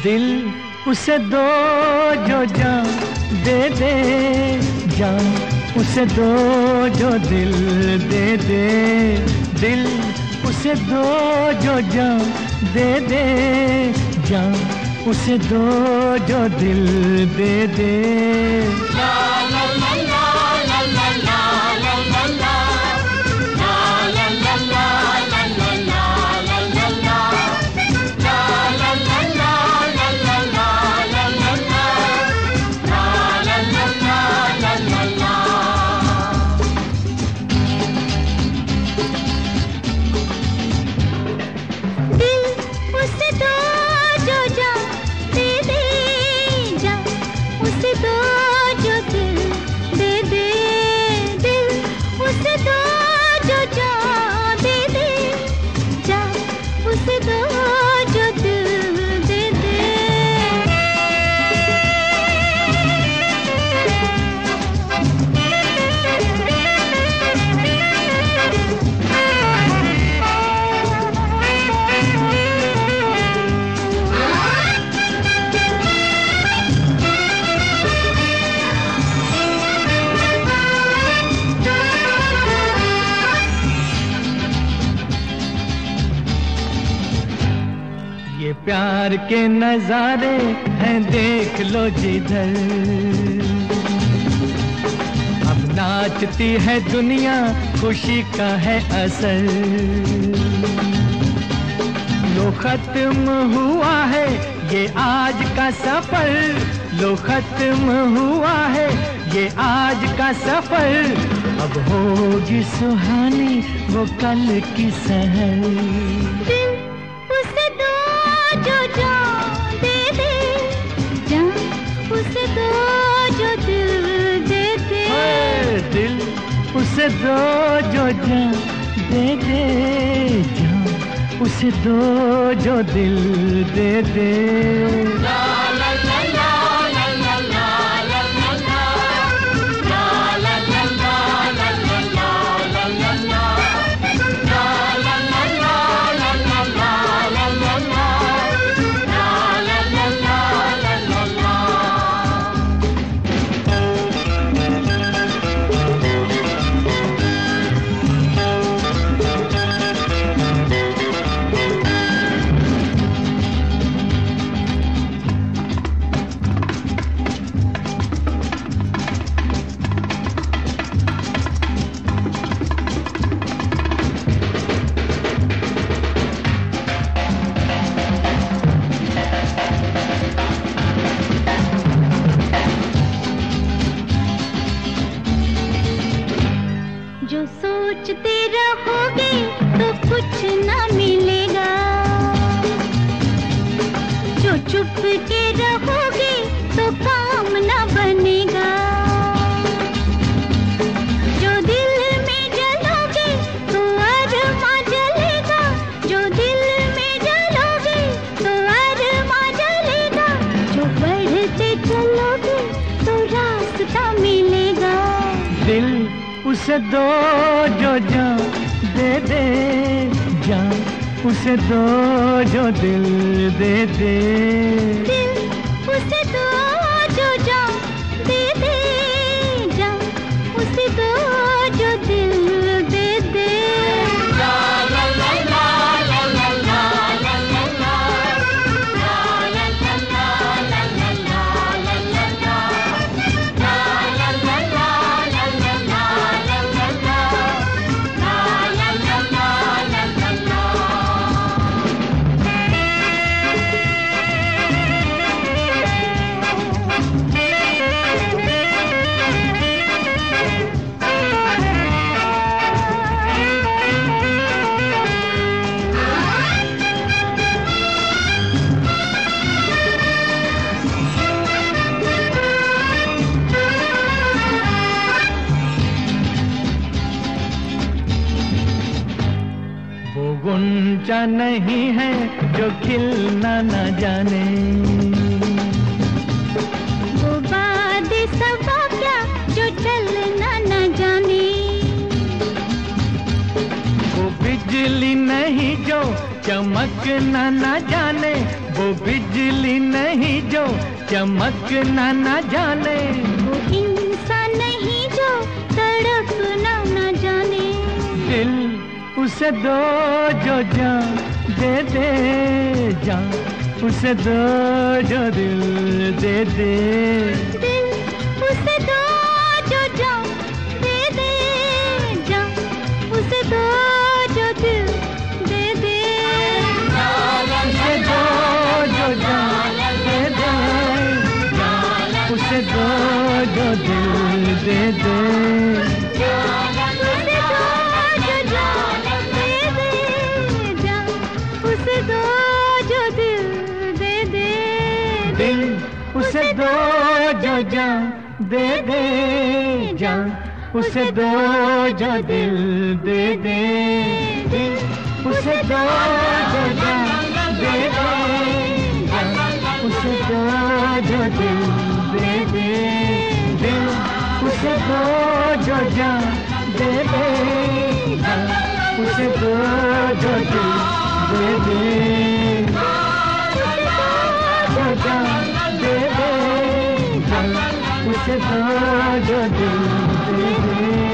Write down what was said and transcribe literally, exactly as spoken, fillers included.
दिल उसे दो जो जान दे दे, जान उसे दो जो दिल दे दे, दिल उसे दो जो जान दे दे, जान उसे दो जो दिल दे दे। ला ला ला ला ला ला ला ला ला ला ला ला ला प्यार के नजारे हैं देख लो जिधर, अब नाचती है दुनिया खुशी का है असर। लो खत्म हुआ है ये आज का सफर, लो खत्म हुआ है ये आज का सफर, अब होगी सुहानी वो कल की सहर। जो जान दे दे, जान उसे दो जो दिल दे दे, दिल उसे दो जो जान दे दे, जान उसे दो जो दिल दे दे। ला ला ला ला ला ला ला ला ला ला ला ला ला ला ला ला ला। जो सोचते रहोगे तो कुछ ना मिलेगा, जो चुप के रहोगे तो काम ना बनेगा, जो दिल में जलोगे तो अरमा जलेगा, जो दिल में जलोगे तो अरमा जलेगा, जो बढ़ते चलोगे तो रास्ता मिलेगा। दिल उसे दो जो जान दे दे, जान उसे दो जो दिल दे दे, दिल उसे दो जो जान दे दे, जान उसे दो जो दिल दे दे। ला ला ला ला ला ला ला ला ला ला ला ला ला ला ला ला ला ला। गुंजा नहीं है जो खिलना न जाने, वो बात सबा क्या जो चलना न जाने, वो बिजली नहीं जो चमकना न जाने, वो बिजली नहीं जो चमकना न जाने, वो इंसान नहीं जो तड़पना न जाने। दिल उसे दो जो जान दे दे, जान उसे दो जो दिल दे दे। दिल उसे दो जो जान दे दे, जान उसे दो जो दिल दे दे। उसे दो जो जान दे दे, जान उसे दो जो दिल दे दे। दिल उसे दो जो जान दे दे, जान उसे दो जो दिल दे दे। दिल उसे दो जो जान दे दे, जान उसे दो जो दिल दे दे। दिल उसे दो जो जान दे दे, जान उसे दो जो दिल दे दे। दे दे, उसे दो जो दिल दे दे।